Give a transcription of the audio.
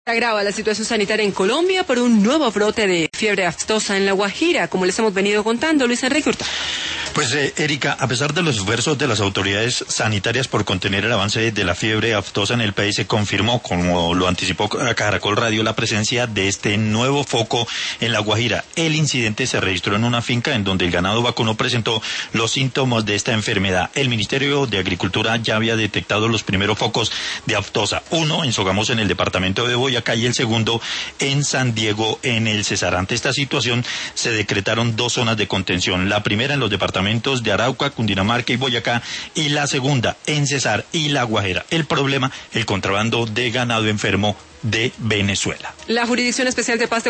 Agrava la situación sanitaria en Colombia por un nuevo brote de fiebre aftosa en La Guajira, como les hemos venido contando. Luis Enrique Hurtado. Pues Erika, a pesar de los esfuerzos de las autoridades sanitarias por contener el avance de la fiebre aftosa en el país, se confirmó, como lo anticipó Caracol Radio, la presencia de este nuevo foco en La Guajira. El incidente se registró en una finca en donde el ganado vacuno presentó los síntomas de esta enfermedad. El Ministerio de Agricultura ya había detectado los primeros focos de aftosa, uno en Sogamoso, en el departamento de Boyacá, y el segundo en San Diego, en el Cesar. Ante esta situación se decretaron 2 zonas de contención, la primera en los departamentos de Arauca, Cundinamarca y Boyacá, y la segunda en Cesar y La Guajira. El problema, el contrabando de ganado enfermo de Venezuela. La Jurisdicción Especial de Paz de